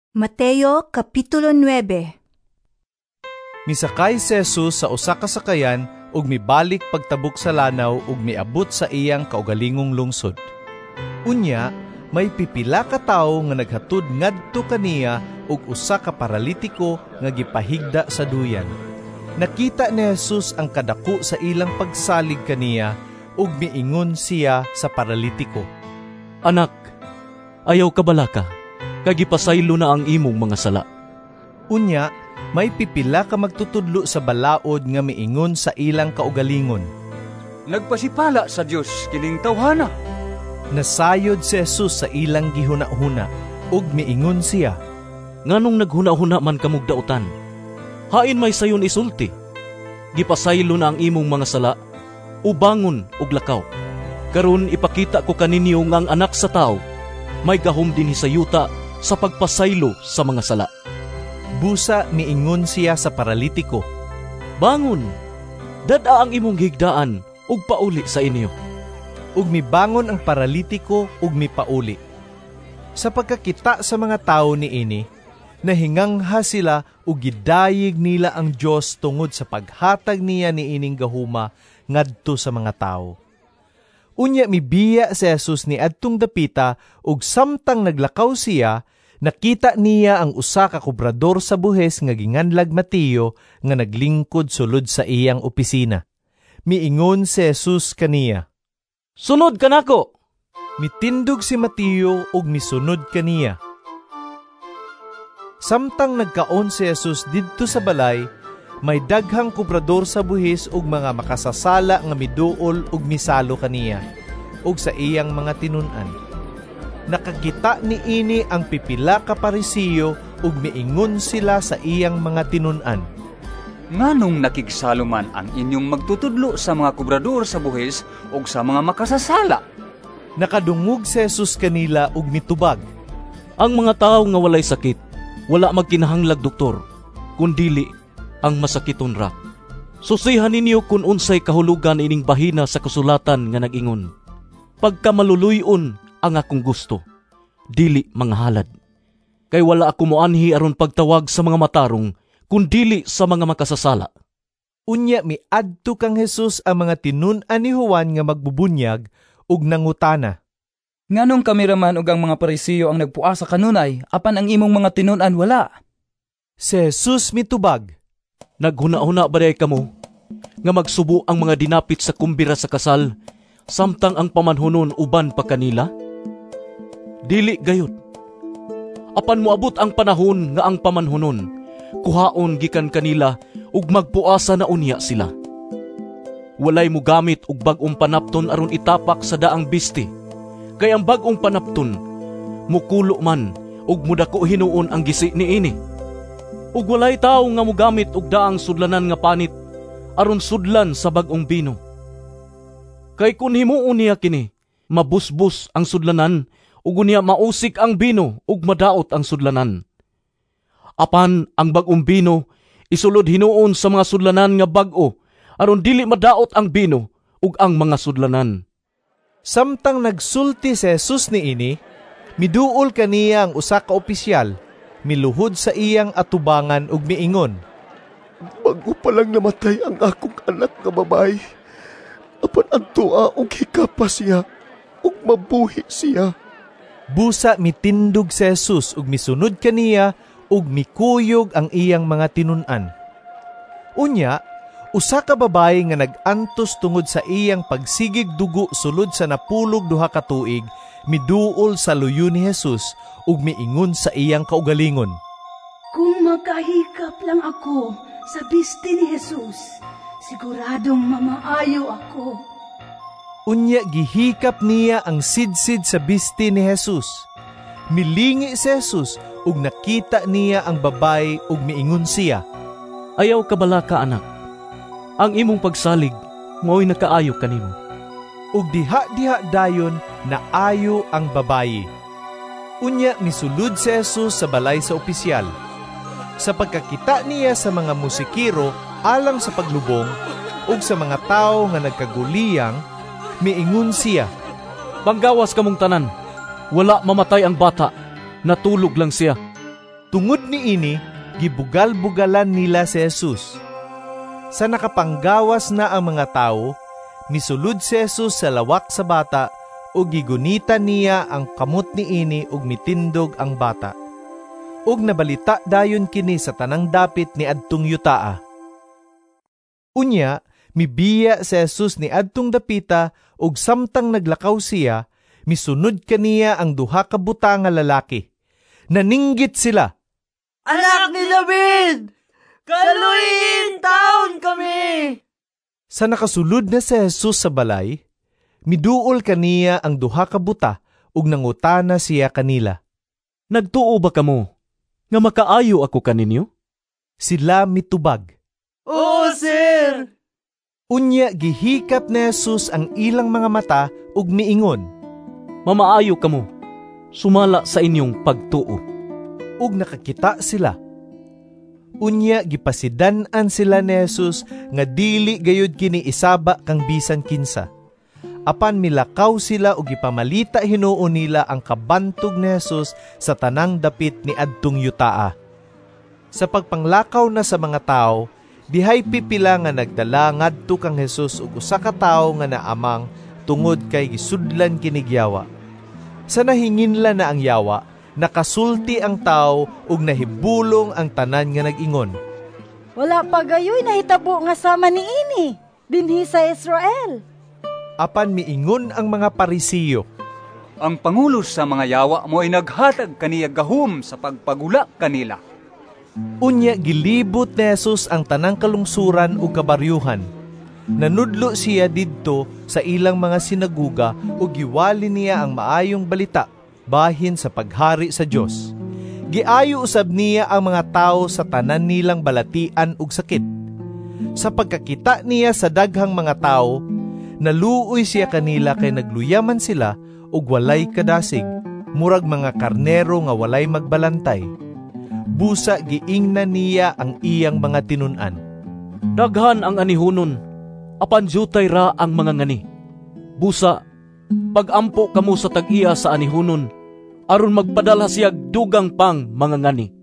Mateo Kapitulo 9. Misakay si Jesus sa usa ka sakayan ug mibalik pagtabok sa lanaw ug miabot sa iyang kaugalingong lungsod. Unya, may pipila ka tawo nga naghatud ngadto kaniya ug usa ka paralitiko nga gipahigda sa duyan. Nakita ni Jesus ang kadako sa ilang pagsalig kaniya ug miingon siya sa paralitiko, "Anak, ayaw ka bala ka? Kagipasaylo na ang imong mga sala." Unya, may pipila ka magtutudlo sa balaod nga miingon sa ilang kaugalingon, "Nagpasipala sa Dios kining tawhana." Nasayod si Jesus sa ilang gihuna-huna ug miingon siya, "Nganong naghuna-huna man kamog dautan? Hain may sayon isulti. Gipasaylo na ang imong mga sala, ubangon ug lakaw. Karon ipakita ko kaninyo nga ang Anak sa Tao may gahom din sa yuta sa pagpasaylo sa mga sala." Busa miingon siya sa paralitiko, "Bangon, dada ang imong higdaan ug pauli sa inyo." ug mibangon ang paralitiko ug mipauli. Sa pagkakita sa mga tawo niini, nahingangha sila ug gidayig nila ang Dios tungod sa paghatag niya niining gahuma ngadto sa mga tawo. Unya mibiya si Jesus ni adtong dapita ug samtang naglakaw siya, nakita niya ang usa ka kobrador sa buhes nga ginganlag Mateo nga naglingkod sulod sa iyang opisina. Miingon si Jesus kaniya, "Sunod ka nako." Mitindog si Mateo ug misunod kaniya. Samtang nagkaon si Jesus didto sa balay, may daghang kobrador sa buhis ug mga makasasala nga miduol ug misalo kaniya ug sa iyang mga tinun-an. Nakakita niini ang pipila ka Parisiyo ug miingon sila sa iyang mga tinun-an, "Nganong nakigsalo man ang inyong magtutudlo sa mga kobrador sa buhis ug sa mga makasasala?" Nakadungog si Jesus kanila ug mitubag, "Ang mga tawo nga walay sakit, wala magkinahanglag doktor, kundili ang masakiton ra. Susihan ninyo kung unsay kahulugan ining bahina sa kasulatan nga nag-ingon, pagka maluluyon ang akong gusto, dili mga halad. Kay wala ako moanhi aron pagtawag sa mga matarong, kundili sa mga makasasala." Unya miadto kang Jesus ang mga tinun-an ni Juan nga magbubunyag ug nangutana, "Nganong kamiraman ug ang mga Parisiyo ang nagpuas sa kanunay, apan ang imong mga tinun-an wala?" Si Jesus mitubag, "Naghuna-huna ba day kamo nga magsubo ang mga dinapit sa kumbira sa kasal, samtang ang pamanhunon uban pa kanila? Dili gayud. Apan moabot ang panahon nga ang pamanhunon kuhaon gikan kanila ug magpuasa na unya sila. Walay mo gamit og bag-ong panapton aron itapak sa daang bisti, kay ang bag-ong panapton mukulo man ug mudako hinuon ang gisi niini. Ug walay tawo nga mogamit og daang sudlanan nga panit aron sudlan sa bag-ong bino. Kay kun himuon niya kini, mabusbus ang sudlanan ug unya mausik ang bino ug madaot ang sudlanan. Apan ang bag-ong bino isulod hinuon sa mga sudlanan nga bag-o aron dili madaot ang bino ug ang mga sudlanan." Samtang nagsulti si Jesus niini, miduol kaniya ang usa ka opisyal, miluhod sa iyang atubangan ug miingon, "Bago pa lang namatay ang akong anak nga babae, apan adtoa og hikapa siya ug mabuhi siya." Busa mitindog si Jesus ug misunod kaniya ug mikuyog ang iyang mga tinun-an. Unya, usa ka babae nga nag-antos tungod sa iyang pagsigig dugo sulod sa napulog 2 ka tuig, miduol sa luyo ni Jesus ug miingon sa iyang kaugalingon, Kung makahikap lang ako sa bisti ni Jesus, siguradong mamaayo ako. Unya gihikap niya ang sidsid sa bisti ni Jesus. Milingi si Jesus ug nakita niya ang babae ug miingon siya, "Ayaw ka bala ka, anak? Ang imong pagsalig mao'y nakaayo kanimo." Ug diha-diha dayon naayo ang babayi. Unya misulod si Jesus sa balay sa opisyal. Sa pagkakita niya sa mga musikiro alang sa paglubong ug sa mga tao nga nagkaguliyang, miingon siya, "Panggawas kamong tanan, wala mamatay ang bata, natulog lang siya." Tungod ni ini, gibugal-bugalan nila si Jesus. Sa nakapanggawas na ang mga tao, misulod si Jesus sa lawak sa bata o gigunita niya ang kamot ni ini ug mitindog ang bata. Ug nabalita dayon kini sa tanang dapit ni adtong yutaa. Unya, mibiya si Jesus ni adtong dapita ug samtang naglakaw siya, misunod kaniya ang duha ka buta nga lalaki. Naninggit sila. Anak ni David! Kaluyin taon kami! Sa nakasulod na si Jesus sa balay, miduol kaniya ang duha ka buta ug nangutana siya kanila. Nagtuo ba kamo nga makaayo ako kaninyo? Sila mitubag. Oo, sir! Unya gihikap ni Jesus ang ilang mga mata ug miingon. Mamaayo kamo, sumala sa inyong pagtuo. Ug nakakita sila. Unya gipasidan-an sila ni Jesus nga dili gayud kini isaba kang bisan kinsa. Apan milakaw sila ug gipamalita hinuon nila ang kabantog ni Jesus sa tanang dapit ni adtong yutaa. Sa pagpanglakaw na sa mga tao, dihay pipila nga nagdala ngadto kang Jesus ug usa ka tawo nga naamang tungod kay gisudlan kini yawa. Sa nahinginla na ang yawa, nakasulti ang tao ug nahibulong ang tanan nga nag-ingon. Wala pa gayoy nahitabo nga sama ni ini dinhi sa Israel. Apan miingon ang mga Parisiyo. Ang pangulo sa mga yawa mo ay naghatag kaniya gahum sa pagpagula kanila. Unya gilibot ni Jesus ang tanang kalungsuran ug kabaryuhan. Nanudlo siya didto sa ilang mga sinaguga ug giwali niya ang maayong balita bahin sa paghari sa Dios. Giayo usab niya ang mga tao sa tanan nilang balatian ug sakit. Sa pagkakita niya sa daghang mga tao, naluoy siya kanila kay nagluyaman sila ug walay kadasig, murag mga karnero nga walay magbalantay. Busa giingnan niya ang iyang mga tinun-an. Daghan ang anihunon, apan jutay ra ang mga ngani. Busa, pagampo kamo sa tag-iya sa anihunon, aron magpadala siyag dugang pang mga ngani.